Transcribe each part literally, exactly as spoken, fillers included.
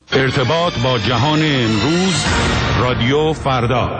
ارتباط با جهان امروز، رادیو فردا.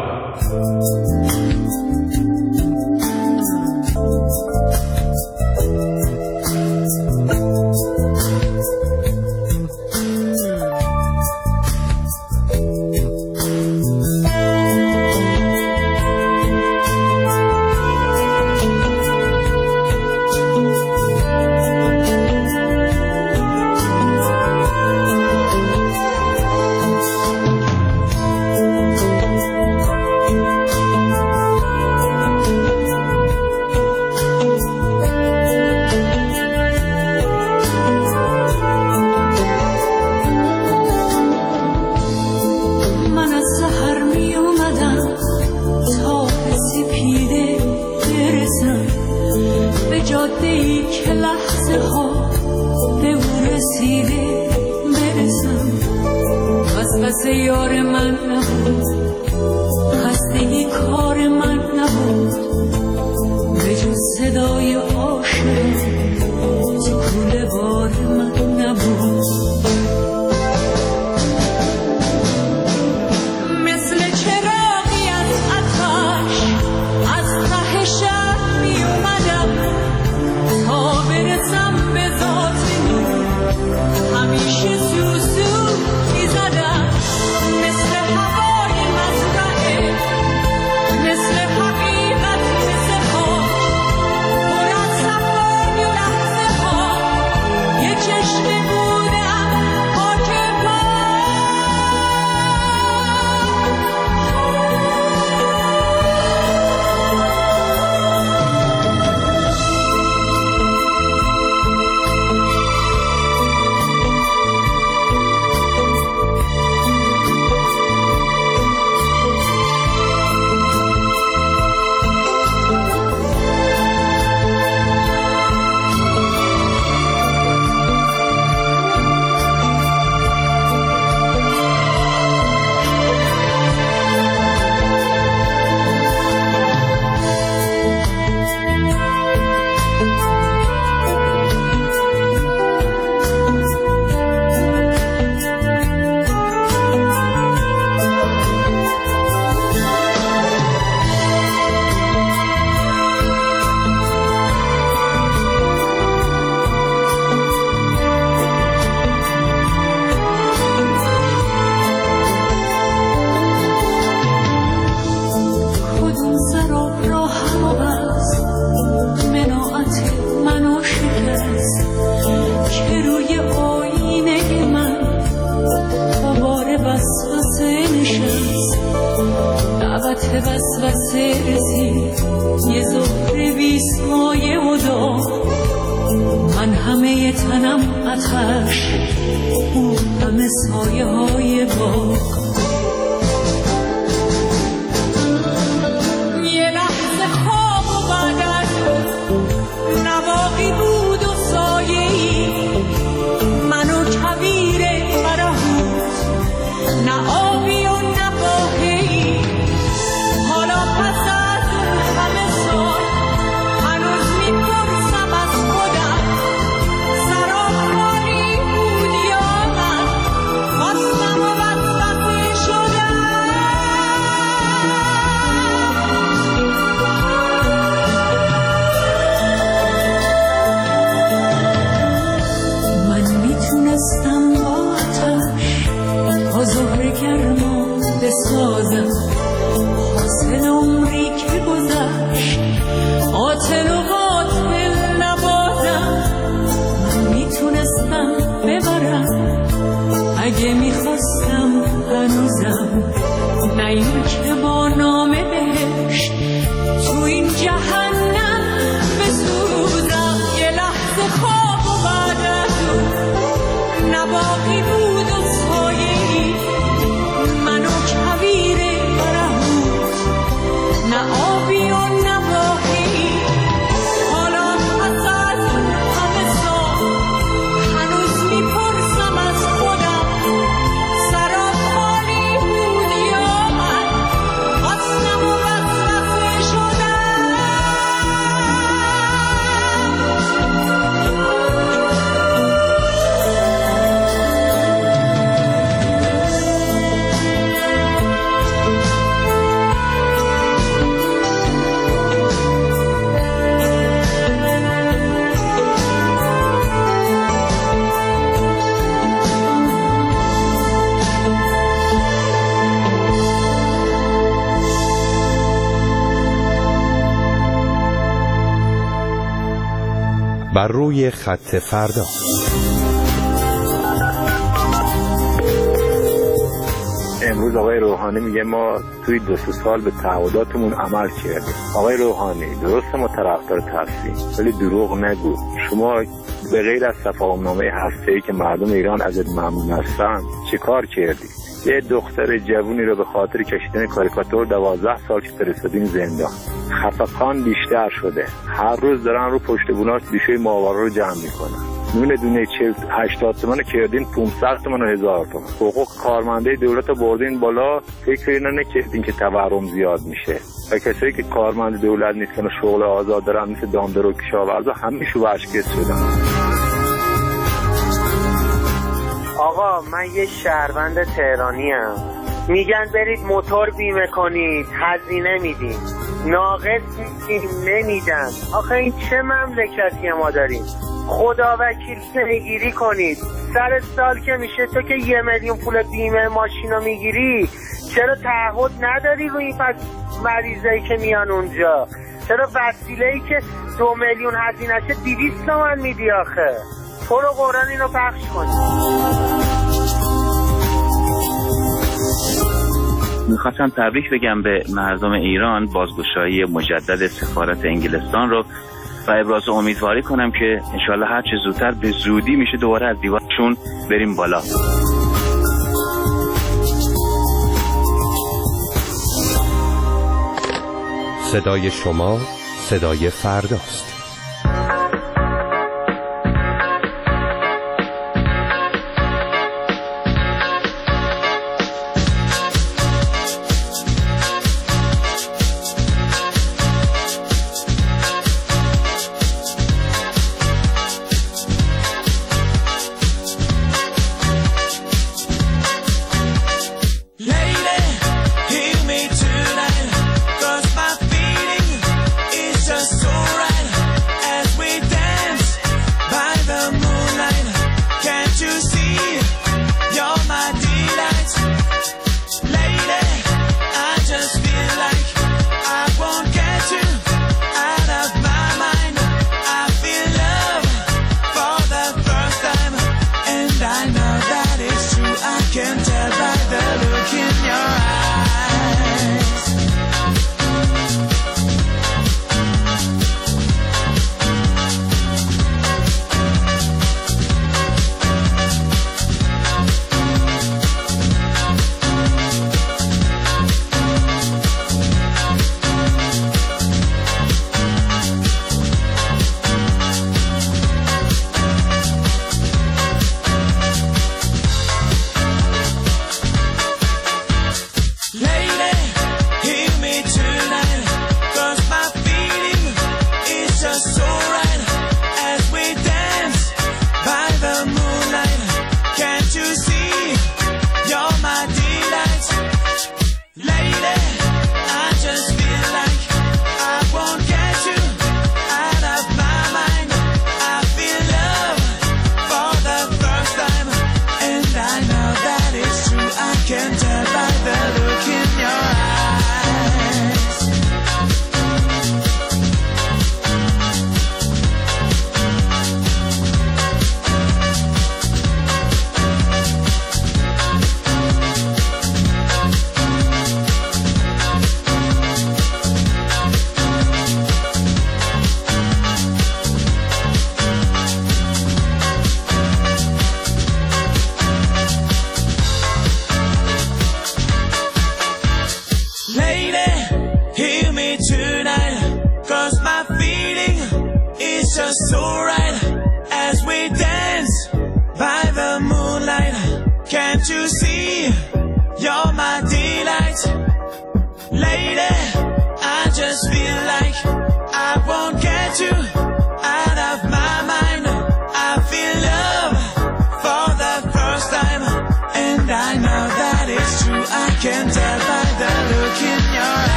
بر روی خط فردا. امروز آقای روحانی میگه ما توی دو سه سال به تعهداتمون عمل کردیم. آقای روحانی درسته ما طرفدار تصفیه، ولی دروغ نگو. شما به غیر از تفاهم‌نامه هسته‌ای که مردم ایران ازت ممنون هستن چه کار کردی؟ یه دختر جوونی رو به خاطر کشیدن کاریکاتور دوازده سال که فرستادین زندان. خفقان بیشتر شده، هر روز دارن رو پشت بوناش بیشوی ماورا رو جمع میکنن. نون دونه چهل هشتاد تومن کردین پانصد تومن و هزار تومن. حقوق کارمنده دولت رو بردین بالا، فکر اینا نکردین که تورم زیاد میشه. و کسایی که کارمند دولت نیستن و شغل آزاد دارن مثل دامدار و کشاورزا همه شو اشکست شدن. آقا من یه شهروند تهرانی ام. میگن برید موتور بیمه کنید، هزینه میدیم، ناقص میدیم، نمیدن. آخه این چه مملکتی ما داریم؟ خدا وکیل پیگیری کنید. سر سال که میشه تو که یه میلیون پول بیمه ماشین رو میگیری، چرا تعهد نداری روی این پس مریضایی که میان اونجا؟ چرا وسیله‌ای که دو میلیون هزینه‌شه دویست تومن میدی آخه؟ تو رو قرآن اینو پخش کنی. میخواستم تبریک بگم به مردم ایران بازگشایی مجدد سفارت انگلستان رو و ابراز امیدواری کنم که انشالله هر چه زودتر به زودی میشه دوباره از دیوارشون بریم بالا. صدای شما صدای فرداست.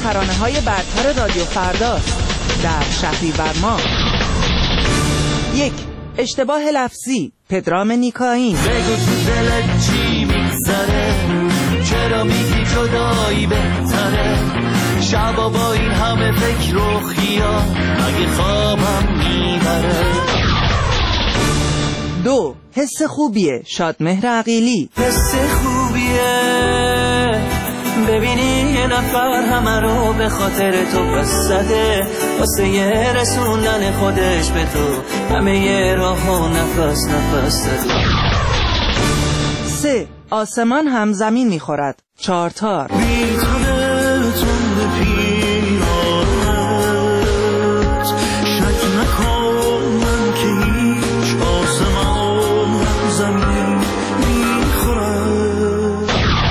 ترانه‌های برتر رادیو فرداست در شهریور ماه. یک، اشتباه لفظی، پدرام نیکاین. بگو تو دلت چی میگذره، چرا میگی جدایی بهتره، شبا با این همه فکر و خیال اگه خوابم میبره. دو، حس خوبیه، شادمهر عقیلی. حس خوبیه ببینی یه نفر همه رو به خاطر تو پس زده، واسه یه رسوندن خودش به تو همه یه راه و نفس نفس زده. سه، آسمان هم زمین میخورد، چارتار. بی تو دلتون به پیرانت شک نکن من که هیچ آسمان هم زمین میخورد.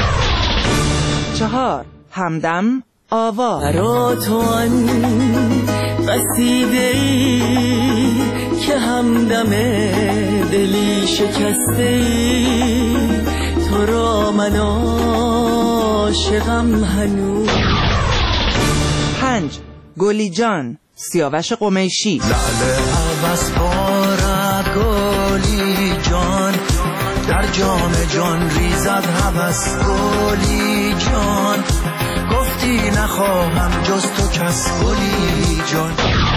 چهار، همدم آوا. برا تو آن قصیده ای که همدم دلی شکسته ای، تو را من عاشقم هنوز. پنج، گلی جان، سیاوش قمیشی. لعل عوض بارد گلی جان، در جام جان ریزد هوس گلی جان، گفتی نخواهم جز تو کس گلی جان.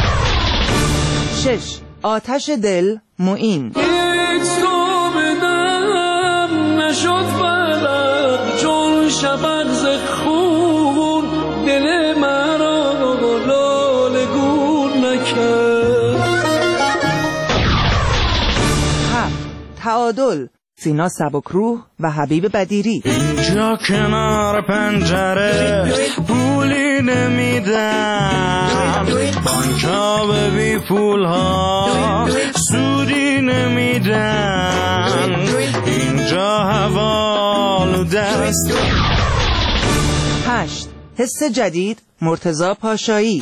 شش، آتش دل، معین. هیچ تو بدم نشد بلد چون شبق ز خون، دل مرا لاله گون نکرد. هفت، تعادل، سینا سبکروح و حبیب بدیری. اینجا کنار پنجره پولی نمیدم، بانکا به بی پول ها سودی نمیدن، اینجا حوالو است. هشت، حس جدید، مرتضی پاشایی.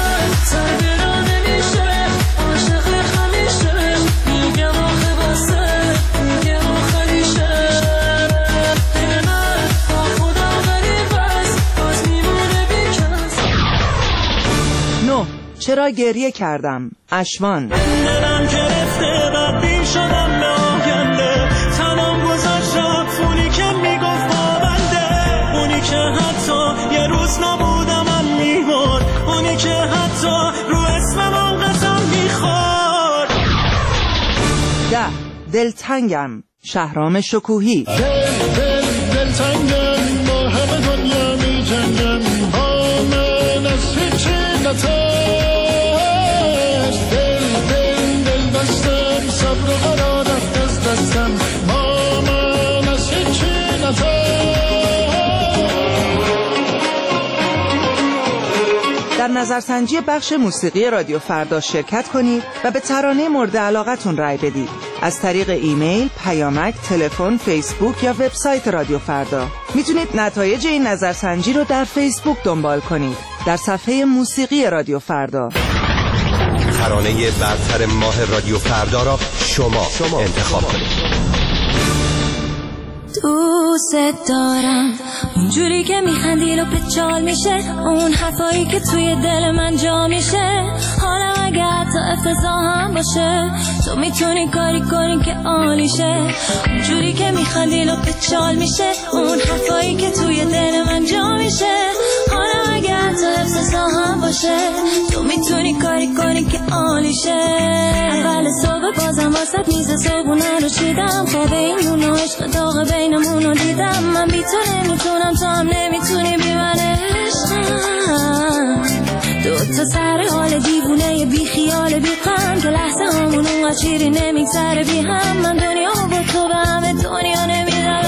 چرا گریه کردم، اشوان. دلم گرفته بدبین شدم به آینده، تمام گذاشت رفت اونی که میگفت پابنده، اونی که حتی یه روز نبودم من میبود، اونی که حتی رو اسمم آن قسم میخورد. ده، دلتنگم، شهرام شکوهی. دل دل دلتنگم با همه دنیا میجنگم، با من از هیچی نتر صبر و قرار رفت از دستم، با من از هیچی در نظرسنجی بخش موسیقی رادیو فردا شرکت کنید و به ترانه مورد علاقتون رای بدید. از طریق ایمیل، پیامک، تلفن، فیسبوک یا وبسایت رادیو فردا. میتونید نتایج این نظرسنجی رو در فیسبوک دنبال کنید، در صفحه موسیقی رادیو فردا. ترانه برتر ماه رادیو فردا را شما, شما انتخاب کنید. دوست دارم اونجوری که میخندی و پچال میشه، اون حرفایی که توی دل من جا میشه، حالا اگه حتی افتضاح هم باشه تو میتونی کاری کنی که عالیشه. اونجوری که میخندی و پچال میشه، اون حرفایی که توی دل من جا میشه، حالا اگه حتی افتضاح هم باشه تو میتونی کاری کنی که عالیشه. اول صبح بازم واسه میز صبحونه رو چیدم، خواب این و عشق داغ بینمون رو دیدم. من بی تو نمیتونم، تو هم نمیتونی بی من عشقم. دو تا سر حال دیوونه بی خیال بی غم، که لحظه همون اونقدر شیری نمیگذره بی هم. من دنیا با تو به همه دنیا نمیدم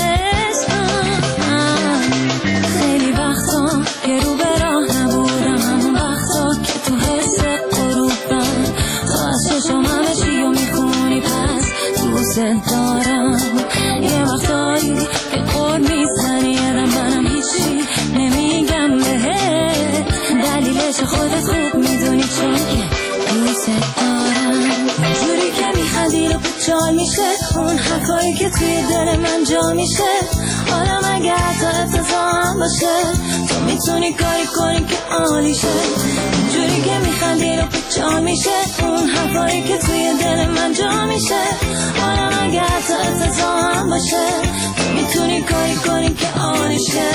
عشقم. خیلی وقتا که رو به راه نبودم، همون وقتا که تو حس قروبم، تو از چشم همه چی رو میخونی پس دوست دارم. یه وقتایی که قول میزنی ادم منم هیچی نمیگم بهت، دلیلش خودت خوب میدونی چون که دوست دارم. اونجوری که میخندی رو چال میشه اون حرفایی که توی دل من جا میشه. حالا مگه حتی افتضاح هم باشه تو میتونی کاری کنی که عالیشه. اینجوری که میخندی رو جا میشه اون حرفایی که توی دل من جا میشه. حالا مگه حتی افتضاح هم باشه تو میتونی کاری کنی که عالیشه.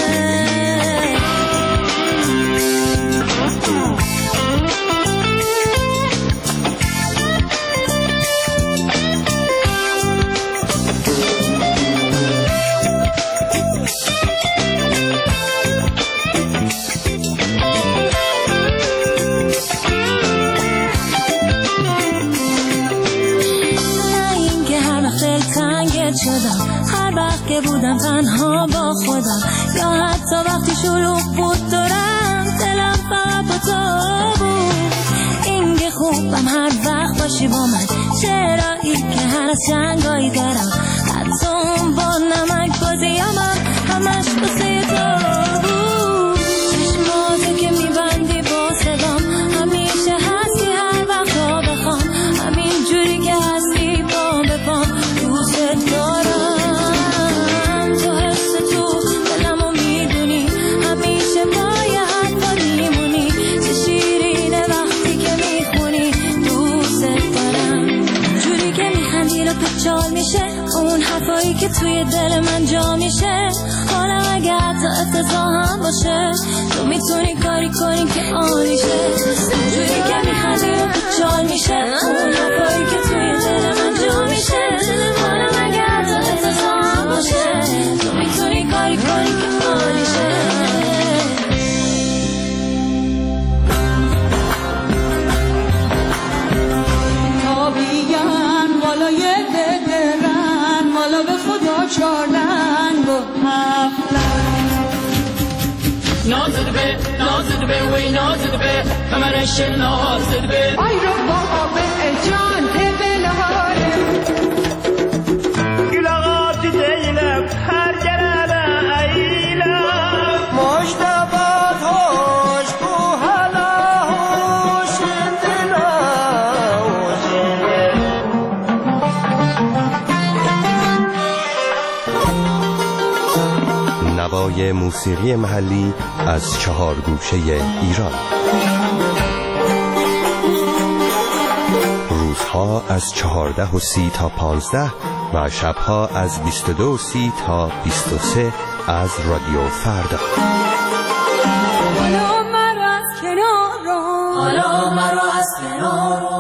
شدم هر وقت که بودم تنها با خودم یا حتی وقتی شلوغ بود دورم دلم فقط با تو بود. این که خوبم هر وقت باشی با من چرایی که هر از جنگایی دارم حتی اون با نمک بازیامم همش بسه تو بود. چشماتو که میبندی با صدام همیشه هستی هر وقت تا بخوام همین جوری که هستی با بپام دوست دارم. تو حس تو دلمو میدونی همیشه باید با میمونی چه شیرینه وقتی که میخونی دوست دارم. جوری که میخندی رو پچال میشه اون حرفایی که توی دل من جا میشه. حالا اگه حتی افتضاح هم باشه تو میتونی کاری کنی که عالیشه. جوری که میخندی رو پچال میشه اون حرفایی که توی دل من جا میشه. حالا اگه حتی افتضاح هم باشه تو میتونی کاری کنی که عالیشه. تابیان والای دلرن والا به خدا چارنگ و هفتن نازد به نازد به وی نازد به همرش نازد به آی رو بابا به جان بلاره گلغات دیلم هر گرانه ایلم مشتبات هوش کو حالا هوش نوای موسیقی محلی از چهار گوشه ایران. روزها از چهارده و سی تا پانزده و شبها از بیست و دو و سی تا بیست و سه از رادیو فردا. حالا مرو از کنار رو حالا مرو از کنار رو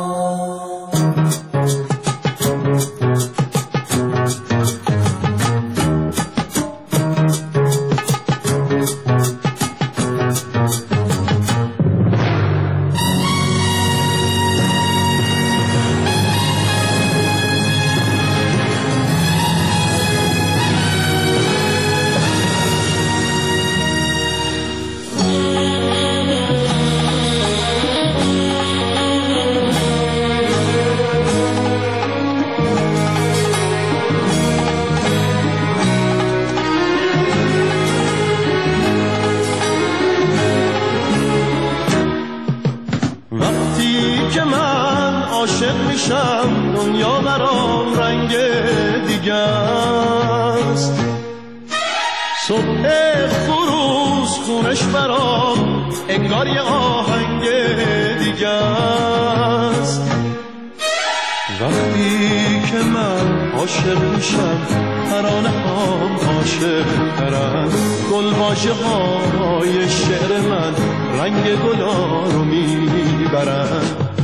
دنیا برام رنگ دیگه است. صبح خروس خونش برام انگار یه آهنگ دیگه است. وقتی که من عاشق میشم ترانه هم عاشق ترن. گل واژه های شعر من رنگ گلا رو میبرن.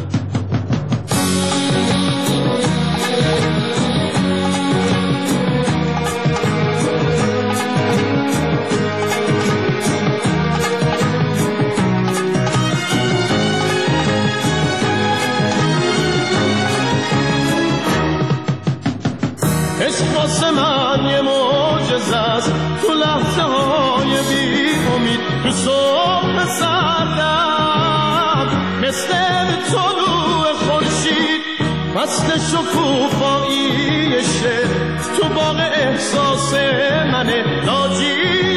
واسه من یه معجزه است تو لحظه های بی امید تو صبح سردم مثل طلوع خورشید فصل شکوفاییشه تو باغ احساس منه ناجی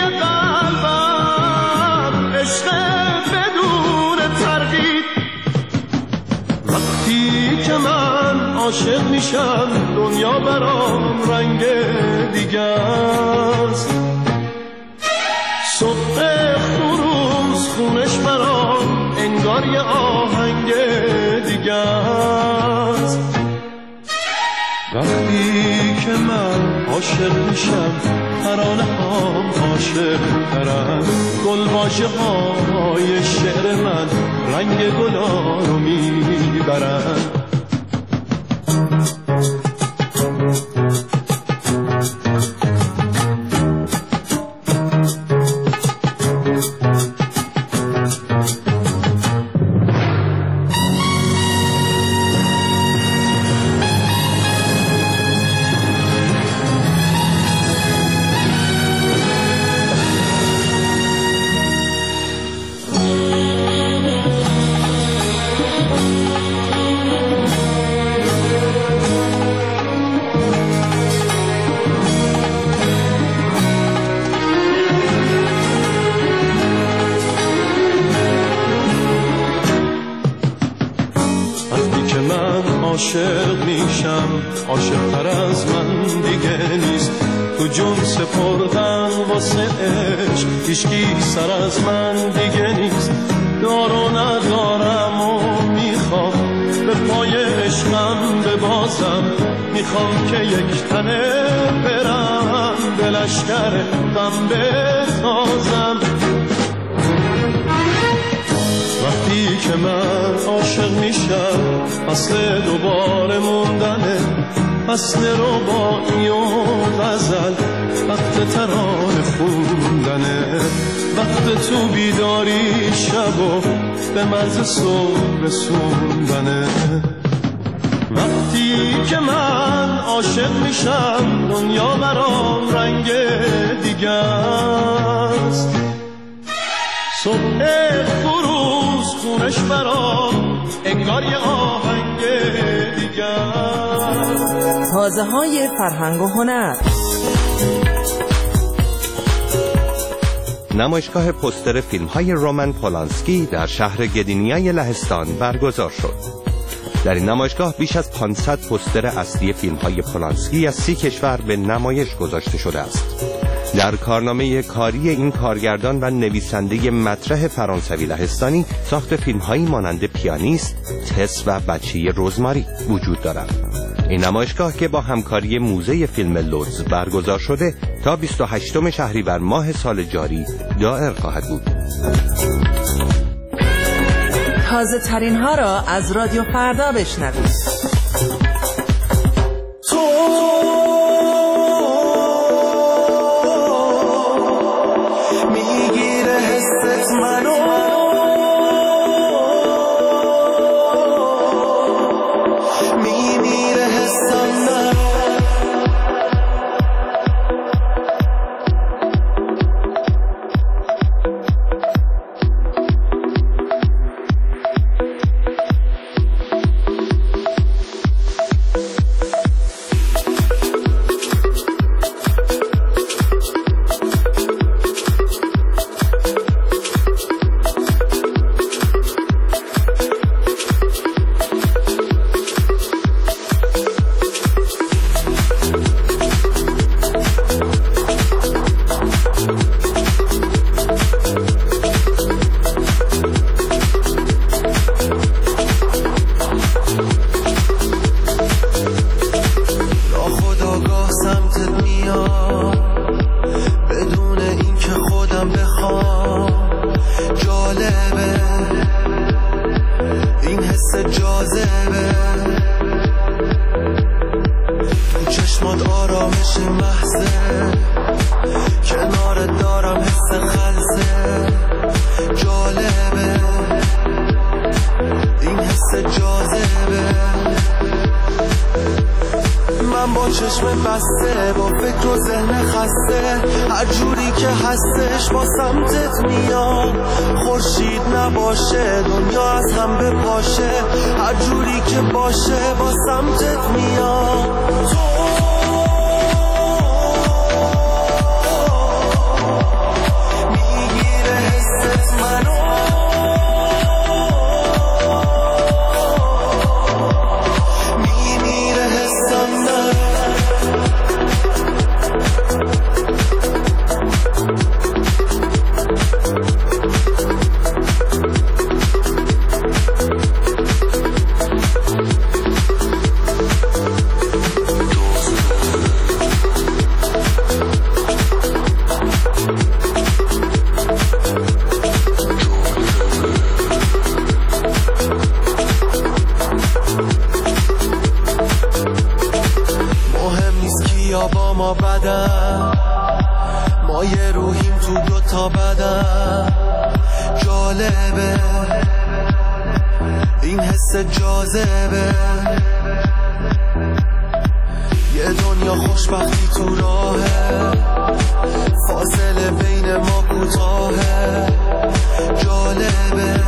قلبم عشق بدون تردید. وقتی که من عاشق میشم دنیا برام رنگ دیگه است. صبح خروس خونش برام انگار یه آهنگ دیگه است. وقتی که من عاشق میشم ترانه هام عاشق ترم، گلواژه های شعر من رنگ گلا رو میبرن. عاشق میشم عاشق تر از من دیگه نیست. تو جون سپردن واسه عشق هیچکی سر از من دیگه نیست. دارو ندارم و میخوام به پای عشقم ببازم، میخوام که یک تنه برم به لشکر غم بسازم. وقتی که من عاشق میشم اصل دوباره موندنه، اصل رباعی و غزل وقت ترانه خوندنه، وقت تو بیداری شب و به مرز صبح رسوندنه. وقتی که من عاشق میشم دنیا برام رنگ دیگه است. صبح فروز خونش برام انگار یه آهنگ دیگه. تازه های فرهنگ و هنر. نمایشگاه پوستر فیلم های رومن پولانسکی در شهر گدینیای لهستان برگزار شد. در این نمایشگاه بیش از پانصد پوستر اصلی فیلم های پولانسکی از سی کشور به نمایش گذاشته شده است. در کارنامه کاری این کارگردان و نویسنده مطرح فرانسوی لهستانی ساخت فیلم‌هایی مانند پیانیست، تس و بچه رزماری وجود دارد. این نمایشگاه که با همکاری موزه فیلم لودز برگزار شده تا بیست و هشتم شهریور ماه سال جاری دائر خواهد بود. تازه ترین ها را از رادیو فردا بشنوید. چشم بسته با فکر و ذهن خسته، هر جوری که هستش با سمتت میاد. خورشید نباشه دنیا از هم بپاشه، هر جوری که باشه با سمتت میاد. میگیره حست منو، میمیره حسم نه. یا با ما بدن، ما یه روحیم تو دوتا بدن. جالبه این حس جاذبه، یه دنیا خوشبختی تو راهه، فاصله بین ما کوتاهه. جالبه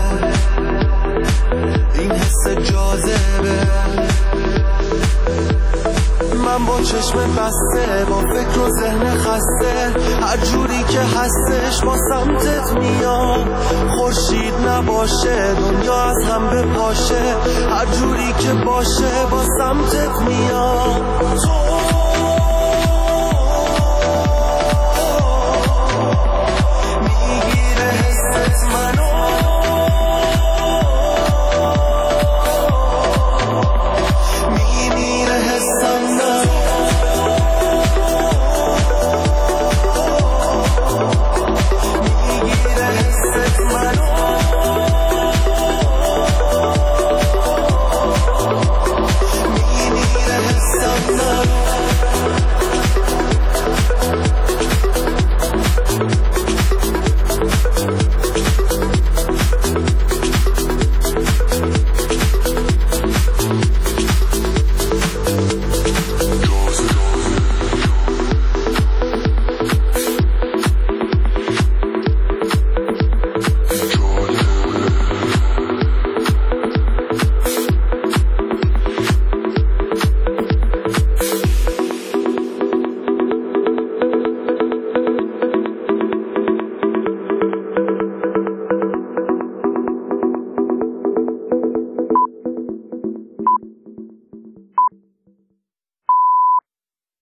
این حس جاذبه، من با چشم بسته، با فکر و ذهن خسته، هر جوری که هستش با سمتت میام. خورشید نباشه دنیا از هم بپاشه، هر جوری که باشه با سمتت میام. تو